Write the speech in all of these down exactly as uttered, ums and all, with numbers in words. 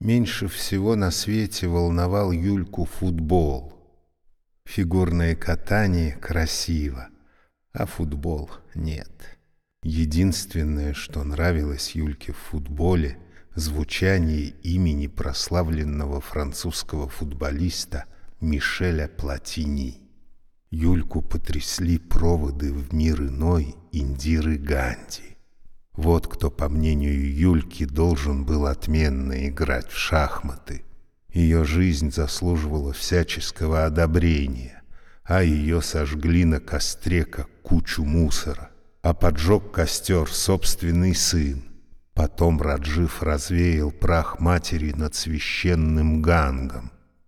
Меньше всего на свете волновал Юльку футбол. Фигурное катание красиво, а футбол нет. Единственное, что нравилось Юльке в футболе, звучание имени прославленного французского футболиста Мишеля Платини. Юльку потрясли проводы в мир иной Индиры Ганди. Вот кто, по мнению Юльки, должен был отменно играть в шахматы. Ее жизнь заслуживала всяческого одобрения, а ее сожгли на костре, как кучу мусора. А поджег костер собственный сын. Потом Раджив развеял прах матери над священным Гангом.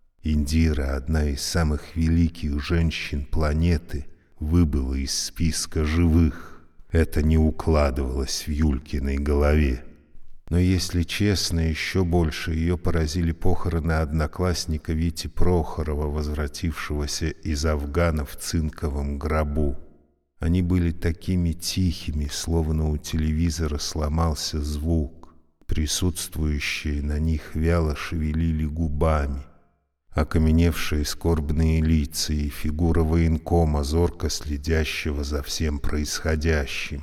Индира, одна из самых великих женщин планеты, выбыла из списка живых. Это не укладывалось в Юлькиной голове. Но, если честно, еще больше ее поразили похороны одноклассника Вити Прохорова, возвратившегося из Афгана в цинковом гробу. Они были такими тихими, словно у телевизора сломался звук. Присутствующие на них вяло шевелили губами. Окаменевшие скорбные лица и фигура военкома, зорко следящего за всем происходящим.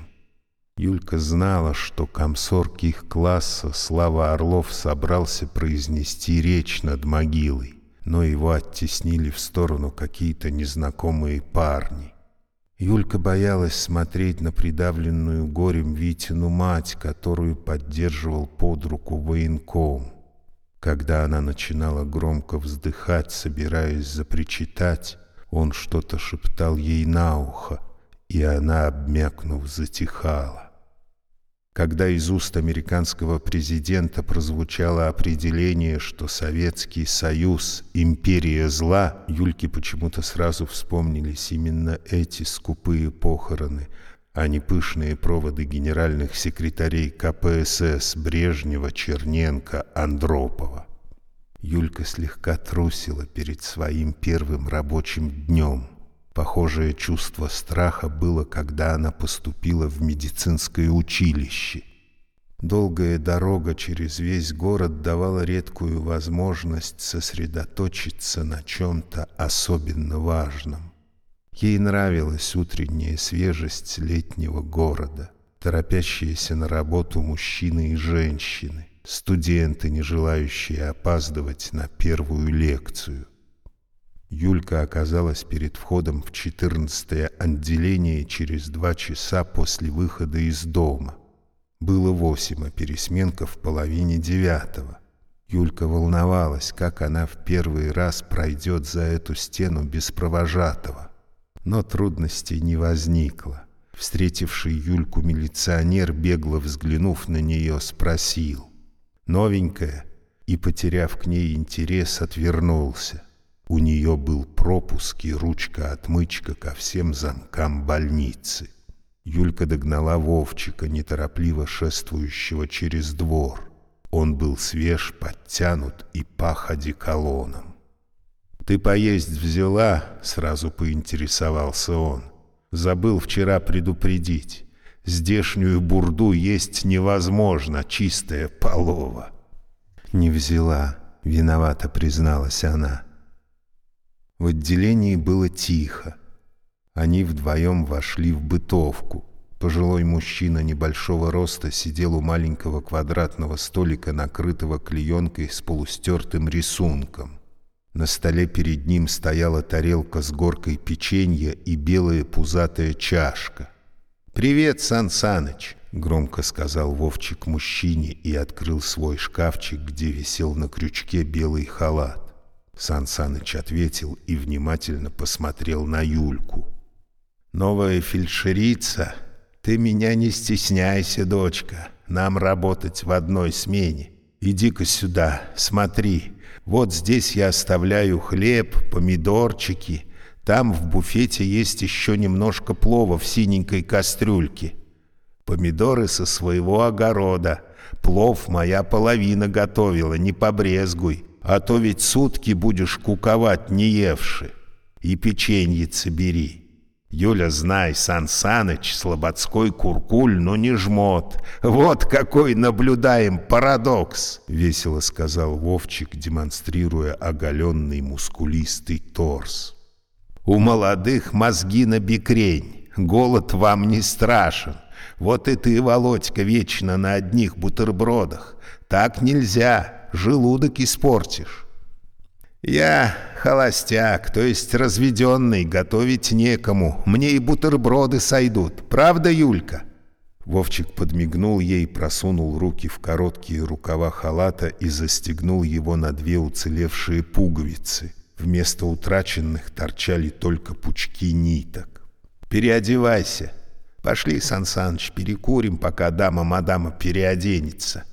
Юлька знала, что комсорг их класса Слава Орлов собрался произнести речь над могилой, но его оттеснили в сторону какие-то незнакомые парни. Юлька боялась смотреть на придавленную горем Витину мать, которую поддерживал под руку военком. Когда она начинала громко вздыхать, собираясь запричитать, он что-то шептал ей на ухо, и она, обмякнув, затихала. Когда из уст американского президента прозвучало определение, что Советский Союз — империя зла, Юльке почему-то сразу вспомнились именно эти скупые похороны, а не пышные проводы генеральных секретарей ка пэ эс эс Брежнева, Черненко, Андропова. Юлька слегка трусила перед своим первым рабочим днем. Похожее чувство страха было, когда она поступила в медицинское училище. Долгая дорога через весь город давала редкую возможность сосредоточиться на чем-то особенно важном. Ей нравилась утренняя свежесть летнего города, торопящиеся на работу мужчины и женщины, студенты, не желающие опаздывать на первую лекцию. Юлька оказалась перед входом в четырнадцатое отделение через два часа после выхода из дома. Было восемь, а пересменка в половине девятого. Юлька волновалась, как она в первый раз пройдет за эту стену без провожатого. Но трудностей не возникло. Встретивший Юльку милиционер, бегло взглянув на нее, спросил: «Новенькая?» И, потеряв к ней интерес, отвернулся. У нее был пропуск и ручка-отмычка ко всем замкам больницы. Юлька догнала Вовчика, неторопливо шествующего через двор. Он был свеж, подтянут и пах одеколоном. «Ты поесть взяла?» — сразу поинтересовался он. «Забыл вчера предупредить. Здешнюю бурду есть невозможно, чистая полова». «Не взяла», — виновато призналась она. В отделении было тихо. Они вдвоем вошли в бытовку. Пожилой мужчина небольшого роста сидел у маленького квадратного столика, накрытого клеенкой с полустертым рисунком. На столе перед ним стояла тарелка с горкой печенья и белая пузатая чашка. «Привет, Сан Саныч!» — громко сказал Вовчик мужчине и открыл свой шкафчик, где висел на крючке белый халат. Сан Саныч ответил и внимательно посмотрел на Юльку. «Новая фельдшерица? Ты меня не стесняйся, дочка. Нам работать в одной смене. Иди-ка сюда, смотри. Вот здесь я оставляю хлеб, помидорчики. Там в буфете есть еще немножко плова в синенькой кастрюльке. Помидоры со своего огорода. Плов моя половина готовила, не побрезгуй. А то ведь сутки будешь куковать, не евши. И печеньице бери. Юля, знай, Сан Саныч, слободской куркуль, но не жмот. Вот какой наблюдаем парадокс, — весело сказал Вовчик, демонстрируя оголенный мускулистый торс. У молодых мозги на бекрень, голод вам не страшен. Вот и ты, Володька, вечно на одних бутербродах. Так нельзя, желудок испортишь. Я холостяк, то есть разведенный, готовить некому. Мне и бутерброды сойдут. Правда, Юлька?» Вовчик подмигнул ей, просунул руки в короткие рукава халата и застегнул его на две уцелевшие пуговицы. Вместо утраченных торчали только пучки ниток. «Переодевайся. Пошли, Сан Саныч, перекурим, пока дама-мадама переоденется».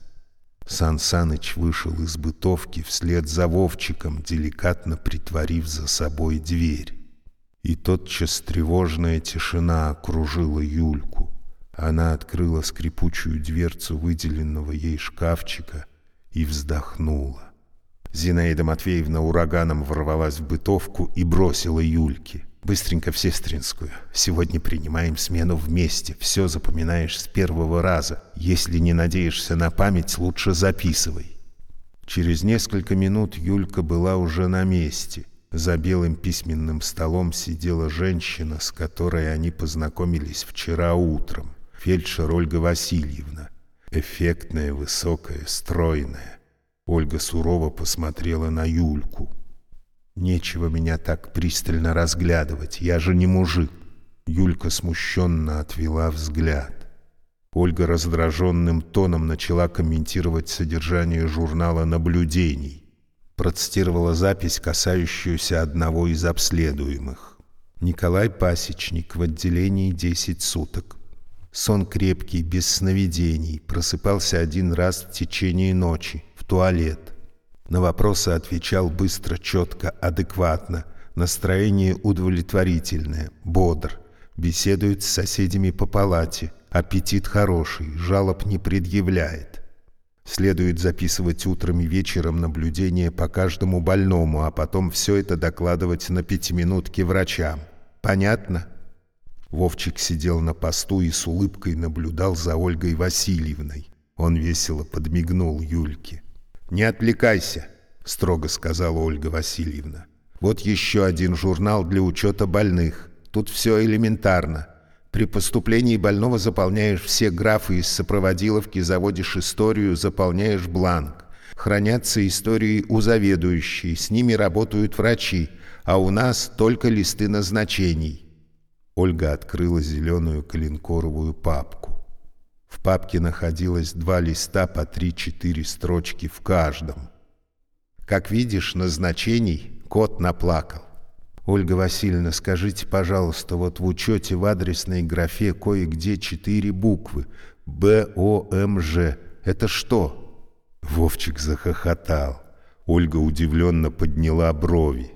Сан Саныч вышел из бытовки вслед за Вовчиком, деликатно притворив за собой дверь. И тотчас тревожная тишина окружила Юльку. Она открыла скрипучую дверцу выделенного ей шкафчика и вздохнула. Зинаида Матвеевна ураганом ворвалась в бытовку и бросила Юльке: «Быстренько в сестринскую. Сегодня принимаем смену вместе. Все запоминаешь с первого раза. Если не надеешься на память, лучше записывай». Через несколько минут Юлька была уже на месте. За белым письменным столом сидела женщина, с которой они познакомились вчера утром. Фельдшер Ольга Васильевна. Эффектная, высокая, стройная. Ольга сурово посмотрела на Юльку. «Нечего меня так пристально разглядывать, я же не мужик». Юлька смущенно отвела взгляд. Ольга раздраженным тоном начала комментировать содержание журнала наблюдений. Процитировала запись, касающуюся одного из обследуемых. Николай Пасечник в отделении десять суток. Сон крепкий, без сновидений, просыпался один раз в течение ночи, в туалет. На вопросы отвечал быстро, четко, адекватно. Настроение удовлетворительное, бодр. Беседует с соседями по палате. Аппетит хороший, жалоб не предъявляет. Следует записывать утром и вечером наблюдения по каждому больному, а потом все это докладывать на пятиминутке врачам. Понятно? Вовчик сидел на посту и с улыбкой наблюдал за Ольгой Васильевной. Он весело подмигнул Юльке. «Не отвлекайся», — строго сказала Ольга Васильевна. «Вот еще один журнал для учета больных. Тут все элементарно. При поступлении больного заполняешь все графы из сопроводиловки, заводишь историю, заполняешь бланк. Хранятся истории у заведующей, с ними работают врачи, а у нас только листы назначений». Ольга открыла зеленую коленкоровую папку. В папке находилось два листа по три-четыре строчки в каждом. Как видишь, назначений кот наплакал. «Ольга Васильевна, скажите, пожалуйста, вот в учете в адресной графе кое-где четыре буквы. Б О М Ж. Это что?» Вовчик захохотал. Ольга удивленно подняла брови.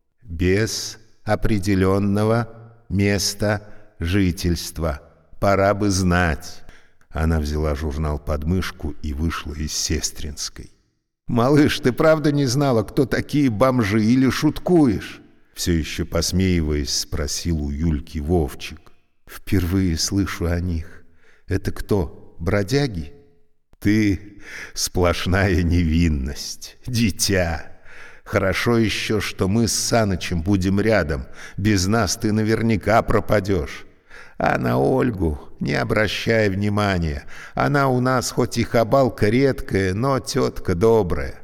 «Без определенного места жительства. Пора бы знать». Она взяла журнал под мышку и вышла из сестринской. «Малыш, ты правда не знала, кто такие бомжи, или шуткуешь?» Все еще посмеиваясь, спросил у Юльки Вовчик. «Впервые слышу о них. Это кто, бродяги?» «Ты сплошная невинность, дитя. Хорошо еще, что мы с Санычем будем рядом. Без нас ты наверняка пропадешь. А на Ольгу не обращай внимания. Она у нас хоть и хабалка редкая, но тетка добрая.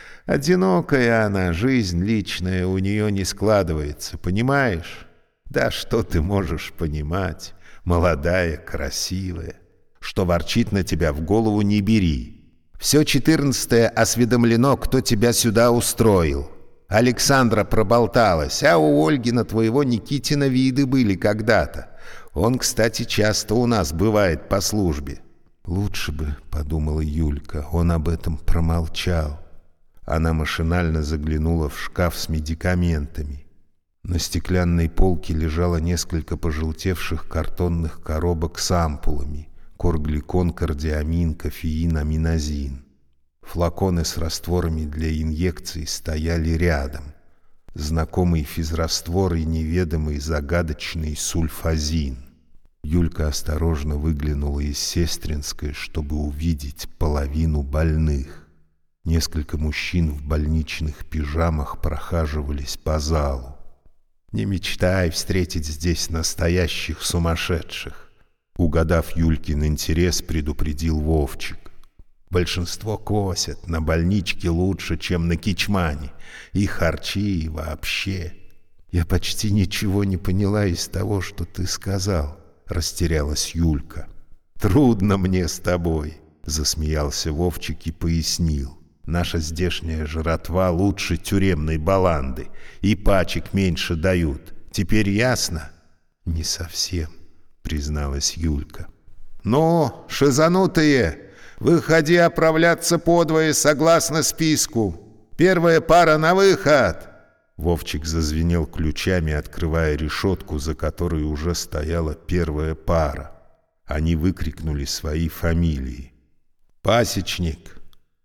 Одинокая она, жизнь личная у нее не складывается, понимаешь? Да что ты можешь понимать, молодая, красивая. Что ворчит на тебя, в голову не бери. Все четырнадцатое осведомлено, кто тебя сюда устроил. Александра проболталась, а у Ольги на твоего Никитина виды были когда-то. Он, кстати, часто у нас бывает по службе». «Лучше бы, — подумала Юлька, — он об этом промолчал». Она машинально заглянула в шкаф с медикаментами. На стеклянной полке лежало несколько пожелтевших картонных коробок с ампулами: коргликон, кардиамин, кофеин, аминозин. Флаконы с растворами для инъекций стояли рядом. знакомый физраствор и неведомый загадочный сульфазин. Юлька осторожно выглянула из Сестринской, чтобы увидеть половину больных. Несколько мужчин в больничных пижамах прохаживались по залу. «Не мечтай встретить здесь настоящих сумасшедших», — угадав Юлькин интерес, предупредил Вовчик. «Большинство косят, на больничке лучше, чем на кичмане, и харчи, и вообще». «Я почти ничего не поняла из того, что ты сказал», — растерялась Юлька. «Трудно мне с тобой», — засмеялся Вовчик и пояснил. «Наша здешняя жратва лучше тюремной баланды, и пачек меньше дают. Теперь ясно?» «Не совсем», — призналась Юлька. «Ну, шизанутые, выходи оправляться подвое согласно списку. Первая пара на выход!» Вовчик зазвенел ключами, открывая решетку, за которой уже стояла первая пара. Они выкрикнули свои фамилии. «Пасечник!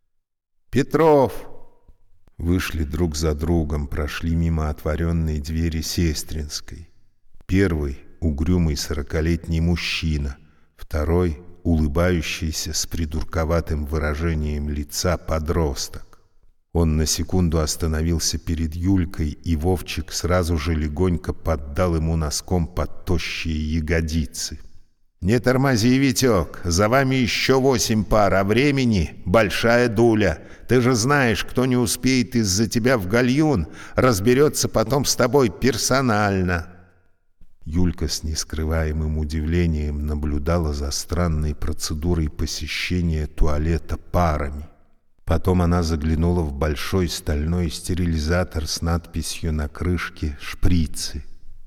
Петров!» Вышли друг за другом, прошли мимо отворенной двери Сестринской. Первый — угрюмый сорокалетний мужчина, второй — улыбающийся с придурковатым выражением лица подросток. Он на секунду остановился перед Юлькой, и Вовчик сразу же легонько поддал ему носком под тощие ягодицы. «Не тормози, Витек, за вами еще восемь пар, а времени большая дуля. Ты же знаешь, кто не успеет из-за тебя в гальюн, разберется потом с тобой персонально». Юлька с нескрываемым удивлением наблюдала за странной процедурой посещения туалета парами. Потом она заглянула в большой стальной стерилизатор с надписью на крышке «Шприцы».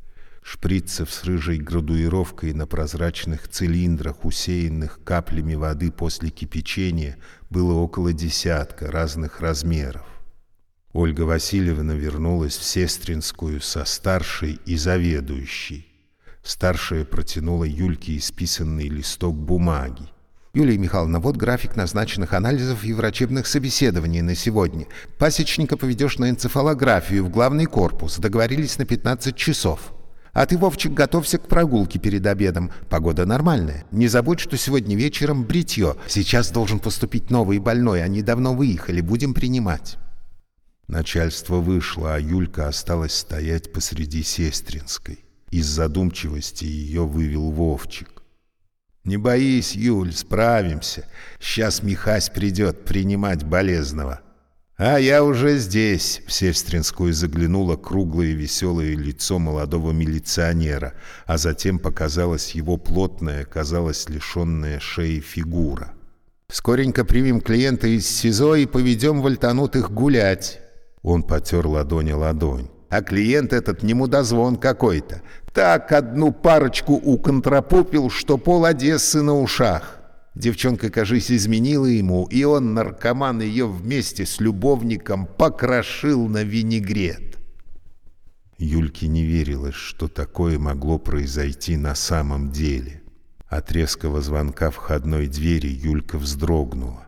Шприцев с рыжей градуировкой на прозрачных цилиндрах, усеянных каплями воды после кипячения, было около десятка разных размеров. Ольга Васильевна вернулась в Сестринскую со старшей и заведующей. Старшая протянула Юльке исписанный листок бумаги. «Юлия Михайловна, вот график назначенных анализов и врачебных собеседований на сегодня. Пасечника поведешь на энцефалографию в главный корпус. Договорились на пятнадцать часов. А ты, Вовчик, готовься к прогулке перед обедом. Погода нормальная. Не забудь, что сегодня вечером бритье. Сейчас должен поступить новый больной. Они давно выехали. Будем принимать». Начальство вышло, а Юлька осталась стоять посреди Сестринской. Из задумчивости ее вывел Вовчик. «Не боись, Юль, справимся. Сейчас Михась придет принимать болезного». «А я уже здесь», — в Сестринскую заглянуло круглое веселое лицо молодого милиционера, а затем показалась его плотная, казалось, лишенная шеи фигура. «Скоренько примем клиента из СИЗО и поведем вольтанутых гулять». Он потер ладонь о ладонь. «А клиент этот не мудозвон какой-то. Так одну парочку уконтропупил, что пол Одессы на ушах. Девчонка, кажись, изменила ему, и он, наркоман, ее вместе с любовником покрошил на винегрет». Юльке не верилось, что такое могло произойти на самом деле. От резкого звонка входной двери Юлька вздрогнула.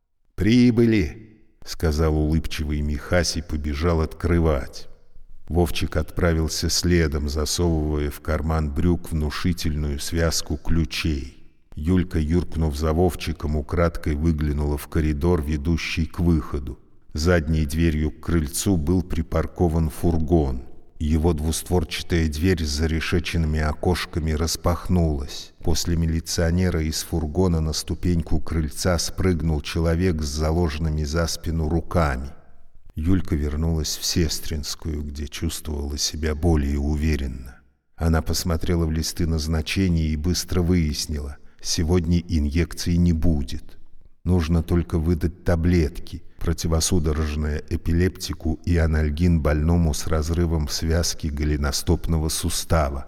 «Прибыли», — сказал улыбчивый Михась и побежал открывать. Вовчик отправился следом, засовывая в карман брюк внушительную связку ключей. Юлька, юркнув за Вовчиком, украдкой выглянула в коридор, ведущий к выходу. Задней дверью к крыльцу был припаркован фургон. Его двустворчатая дверь с зарешеченными окошками распахнулась. После милиционера из фургона на ступеньку крыльца спрыгнул человек с заложенными за спину руками. Юлька вернулась в Сестринскую, где чувствовала себя более уверенно. Она посмотрела в листы назначений и быстро выяснила: сегодня инъекций не будет. Нужно только выдать таблетки, противосудорожное эпилептику и анальгин больному с разрывом связки голеностопного сустава.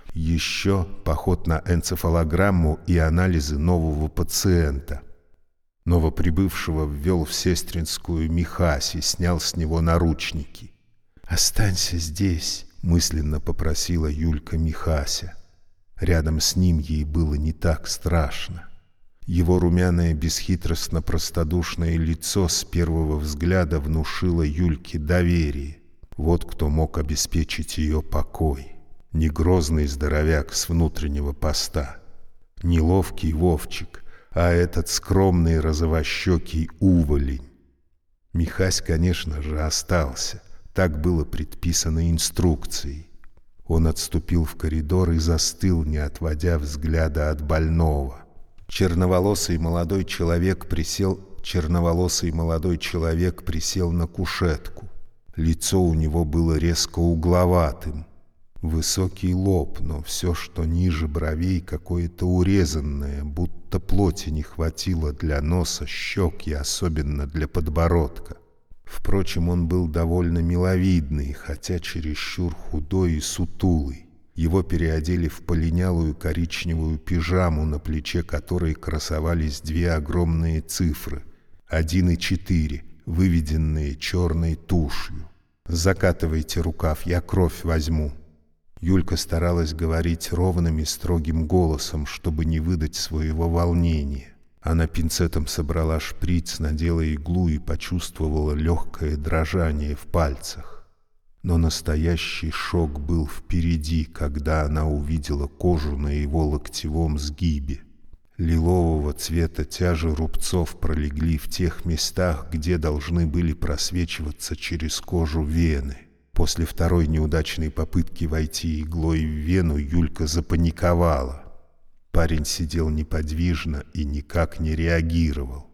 Еще поход на энцефалограмму и анализы нового пациента. Новоприбывшего ввел в Сестринскую Михась и снял с него наручники. «Останься здесь», — мысленно попросила Юлька Михася. Рядом с ним ей было не так страшно. Его румяное, бесхитростно-простодушное лицо с первого взгляда внушило Юльке доверие. Вот кто мог обеспечить ее покой. Не грозный здоровяк с внутреннего поста, не ловкий Вовчик, а этот скромный розовощекий уволень. Михась, конечно же, остался. Так было предписано инструкцией. Он отступил в коридор и застыл, не отводя взгляда от больного. Черноволосый молодой человек присел, черноволосый молодой человек присел на кушетку. Лицо у него было резко угловатым. Высокий лоб, но все, что ниже бровей, какое-то урезанное, будто плоти не хватило для носа, щек и особенно для подбородка. Впрочем, он был довольно миловидный, хотя чересчур худой и сутулый. Его переодели в полинялую коричневую пижаму, на плече которой красовались две огромные цифры — один и четыре, выведенные черной тушью. «Закатывайте рукав, я кровь возьму». Юлька старалась говорить ровным и строгим голосом, чтобы не выдать своего волнения. Она пинцетом собрала шприц, надела иглу и почувствовала легкое дрожание в пальцах. Но настоящий шок был впереди, когда она увидела кожу на его локтевом сгибе. Лилового цвета тяжи рубцов пролегли в тех местах, где должны были просвечиваться через кожу вены. После второй неудачной попытки войти иглой в вену Юлька запаниковала. Парень сидел неподвижно и никак не реагировал.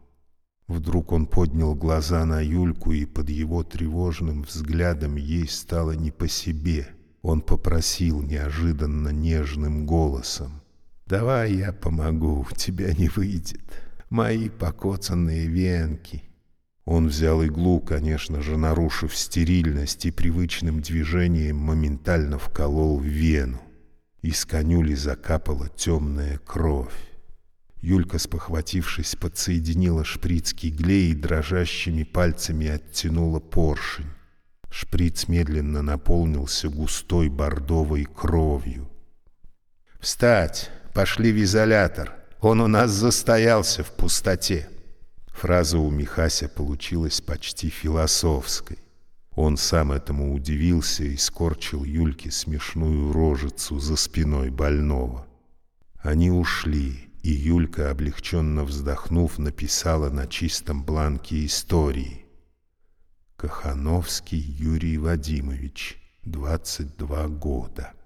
Вдруг он поднял глаза на Юльку, и под его тревожным взглядом ей стало не по себе. Он попросил неожиданно нежным голосом: «Давай я помогу, у тебя не выйдет. Мои покоцанные венки». Он взял иглу, конечно же, нарушив стерильность, и привычным движением моментально вколол в вену. Из канюли закапала темная кровь. Юлька, спохватившись, подсоединила шприц к игле и дрожащими пальцами оттянула поршень. Шприц медленно наполнился густой бордовой кровью. «Встать! Пошли в изолятор! Он у нас застоялся в пустоте!» Фраза у Михася получилась почти философской. Он сам этому удивился и скорчил Юльке смешную рожицу за спиной больного. Они ушли, и Юлька, облегченно вздохнув, написала на чистом бланке истории: Кохановский Юрий Вадимович, двадцать два года.